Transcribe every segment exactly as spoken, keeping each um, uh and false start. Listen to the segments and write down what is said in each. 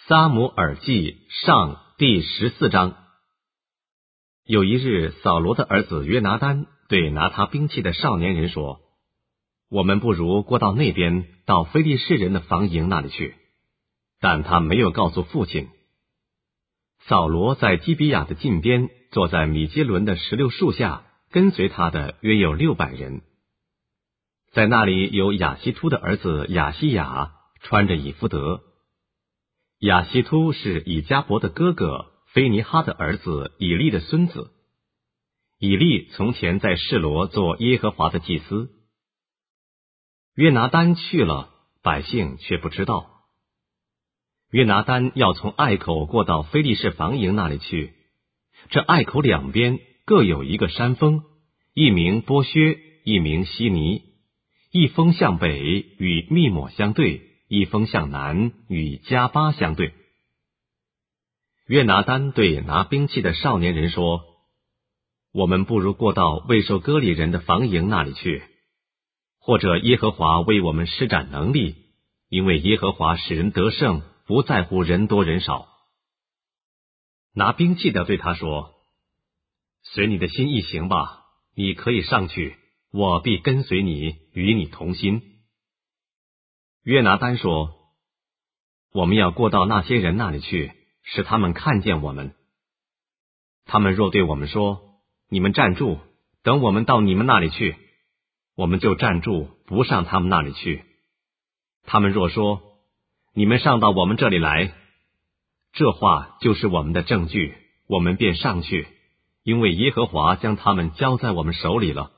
撒母耳记上第十四章。有一日，扫罗的儿子约拿单对拿他兵器的少年人说：我们不如过到那边，到非利士人的防营那里去。但他没有告诉父亲。扫罗在基比亚的近边，坐在米基伦的石榴树下，跟随他的约有六百人。在那里有亚希突的儿子亚西亚，穿着以弗得。亚希突是以迦伯的哥哥菲尼哈的儿子以利的孙子。以利从前在示罗做耶和华的祭司。约拿单去了，百姓却不知道。约拿单要从隘口过到非利士防营那里去，这隘口两边各有一个山峰，一名波薛，一名西尼，一峰向北与密抹相对，一峰向南与加巴相对。约拿单对拿兵器的少年人说：我们不如过到未受割礼人的防营那里去，或者耶和华为我们施展能力，因为耶和华使人得胜，不在乎人多人少。拿兵器的对他说：随你的心意行吧，你可以上去，我必跟随你，与你同心。约拿单说：我们要过到那些人那里去，使他们看见我们。他们若对我们说：你们站住，等我们到你们那里去，我们就站住，不上他们那里去。他们若说：你们上到我们这里来，这话就是我们的证据，我们便上去，因为耶和华将他们交在我们手里了。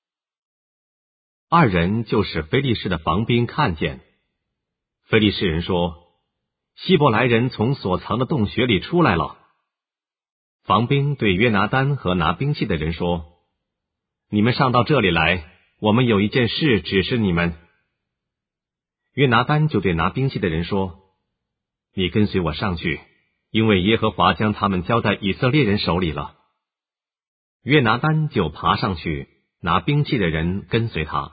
二人就使非利士的防兵看见。非利士人说：希伯来人从所藏的洞穴里出来了。防兵对约拿单和拿兵器的人说：你们上到这里来，我们有一件事指示你们。约拿单就对拿兵器的人说：你跟随我上去，因为耶和华将他们交在以色列人手里了。约拿单就爬上去，拿兵器的人跟随他。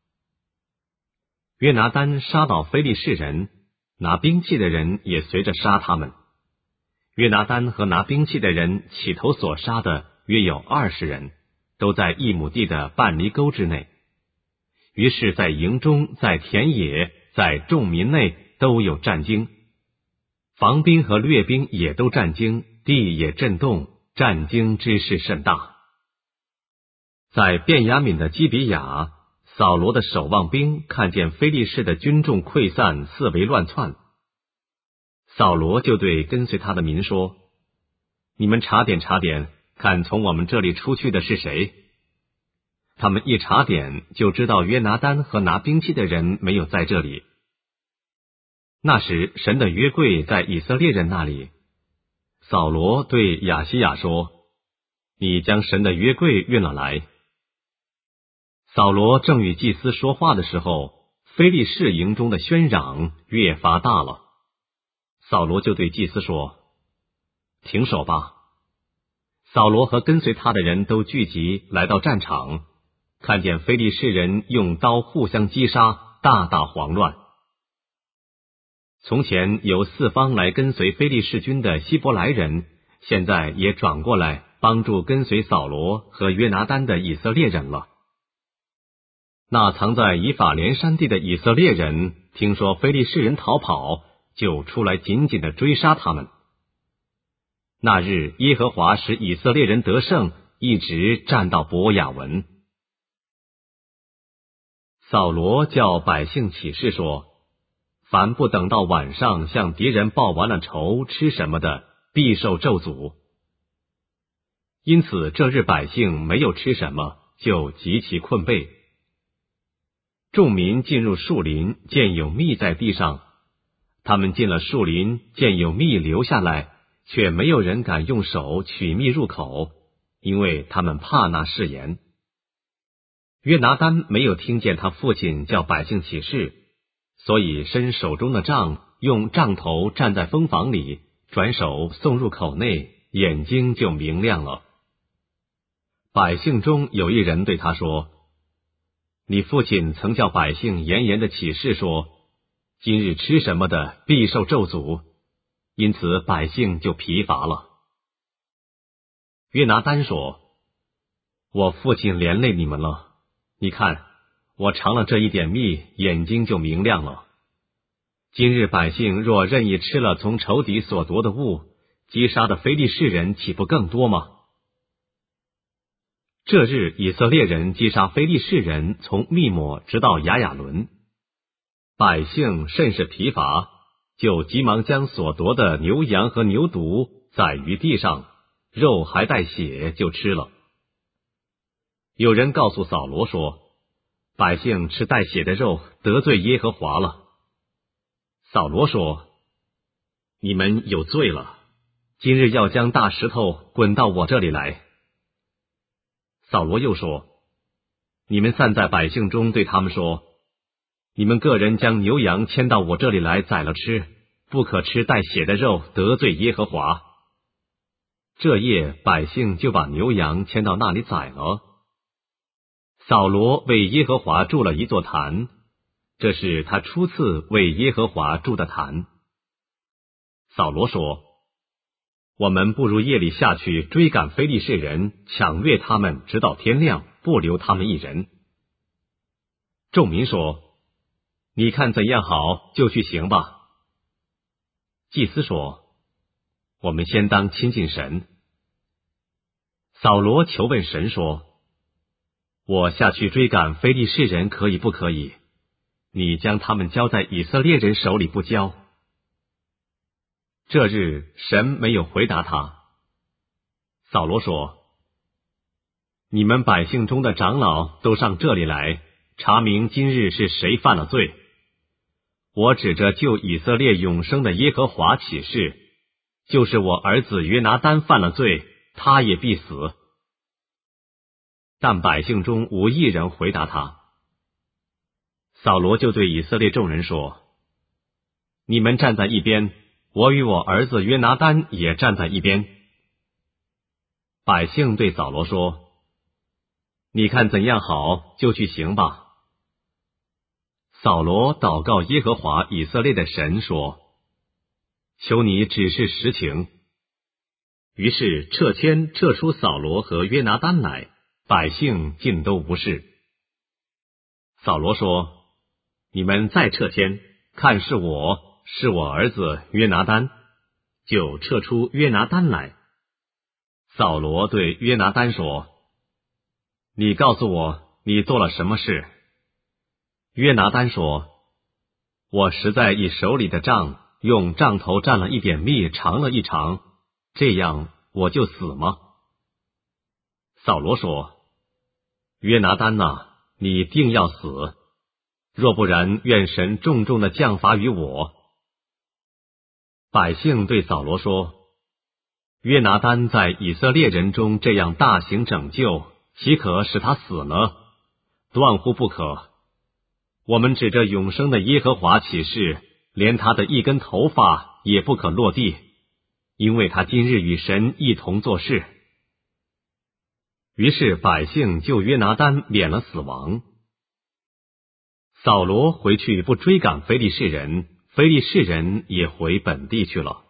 约拿单杀倒非利士人，拿兵器的人也随着杀他们。约拿单和拿兵器的人起头所杀的约有二十人，都在一亩地的半犁沟之内。于是在营中，在田野，在众民内都有战惊，防兵和掠兵也都战惊，地也震动，战惊之事甚大。在便雅悯的基比亚，扫罗的守望兵看见非利士的军众溃散，四围乱窜。扫罗就对跟随他的民说：你们查点查点，看从我们这里出去的是谁。他们一查点，就知道约拿单和拿兵器的人没有在这里。那时神的约柜在以色列人那里。扫罗对亚西亚说：你将神的约柜运了来。扫罗正与祭司说话的时候，非利士营中的喧嚷越发大了。扫罗就对祭司说：停手吧。扫罗和跟随他的人都聚集来到战场，看见非利士人用刀互相击杀，大大慌乱。从前有四方来跟随非利士军的希伯来人，现在也转过来帮助跟随扫罗和约拿单的以色列人了。那藏在以法莲山地的以色列人听说非利士人逃跑，就出来紧紧地追杀他们。那日耶和华使以色列人得胜，一直战到伯亚文。扫罗叫百姓起誓说：凡不等到晚上向敌人报完了仇，吃什么的，必受咒诅。因此这日百姓没有吃什么，就极其困惫。众民进入树林，见有蜜在地上，他们进了树林，见有蜜流下来，却没有人敢用手取蜜入口，因为他们怕那誓言。约拿单没有听见他父亲叫百姓起誓，所以伸手中的杖，用杖头站在蜂房里，转手送入口内，眼睛就明亮了。百姓中有一人对他说：你父亲曾叫百姓严严的起誓说，今日吃什么的必受咒诅。 因此百姓就疲乏了。约拿单说：我父亲连累你们了，你看我尝了这一点蜜，眼睛就明亮了。今日百姓若任意吃了从仇敌所夺的物，击杀的非利士人岂不更多吗？这日以色列人击杀非利士人，从密抹直到亚雅伦，百姓甚是疲乏，就急忙将所夺的牛羊和牛犊宰于地上，肉还带血就吃了。有人告诉扫罗说，百姓吃带血的肉，得罪耶和华了。扫罗说，你们有罪了，今日要将大石头滚到我这里来。扫罗又说，你们散在百姓中，对他们说，你们个人将牛羊牵到我这里来宰了吃，不可吃带血的肉，得罪耶和华。这夜百姓就把牛羊牵到那里宰了。扫罗为耶和华筑了一座坛，这是他初次为耶和华筑的坛。扫罗说，我们不如夜里下去追赶非利士人，抢掠他们直到天亮，不留他们一人。众民说，你看怎样好，就去行吧。祭司说，我们先当亲近神。扫罗求问神说，我下去追赶非利士人可以不可以？你将他们交在以色列人手里不交？这日神没有回答他。扫罗说，你们百姓中的长老都上这里来，查明今日是谁犯了罪。我指着救以色列永生的耶和华起誓，就是我儿子约拿单犯了罪，他也必死。但百姓中无一人回答他。扫罗就对以色列众人说，你们站在一边，我与我儿子约拿单也站在一边。百姓对扫罗说，你看怎样好，就去行吧。扫罗祷告耶和华以色列的神说，求你指示实情。于是撤迁撤出扫罗和约拿单来，百姓尽都无事。扫罗说，你们再撤迁，看是我是我儿子约拿单，就撤出约拿单来。扫罗对约拿单说，你告诉我你做了什么事？约拿单说，我实在以手里的杖用杖头蘸了一点蜜尝了一尝，这样我就死吗？扫罗说，约拿单哪，你定要死，若不然，愿神重重的降罚于我。百姓对扫罗说，约拿单在以色列人中这样大行拯救，岂可使他死呢？断乎不可。我们指着永生的耶和华起誓，连他的一根头发也不可落地，因为他今日与神一同做事。于是百姓就约拿单免了死亡。扫罗回去不追赶非利士人，非利士人也回本地去了。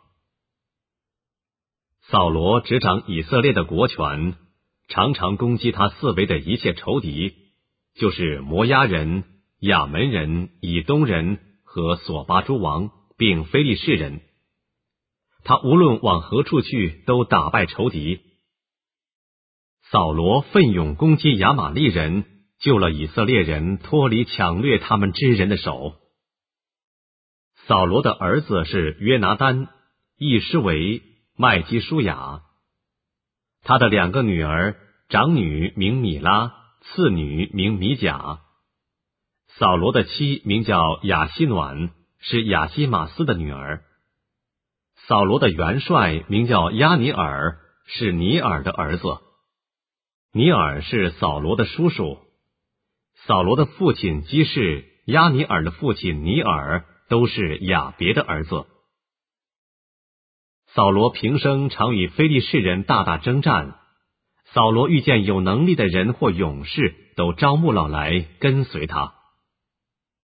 扫罗执掌以色列的国权，常常攻击他四围的一切仇敌，就是摩押人、亚门人、以东人和索巴诸王，并非利士人。他无论往何处去，都打败仇敌。扫罗奋勇攻击亚玛利人，救了以色列人脱离抢掠他们之人的手。扫罗的儿子是约拿单、亦施维、麦基舒雅。他的两个女儿，长女名米拉，次女名米甲。扫罗的妻名叫亚希暖，是亚希马斯的女儿。扫罗的元帅名叫亚尼尔，是尼尔的儿子。尼尔是扫罗的叔叔。扫罗的父亲基士，亚尼尔的父亲尼尔，都是亚别的儿子。扫罗平生常与非利士人大大征战。扫罗遇见有能力的人或勇士，都招募了来跟随他。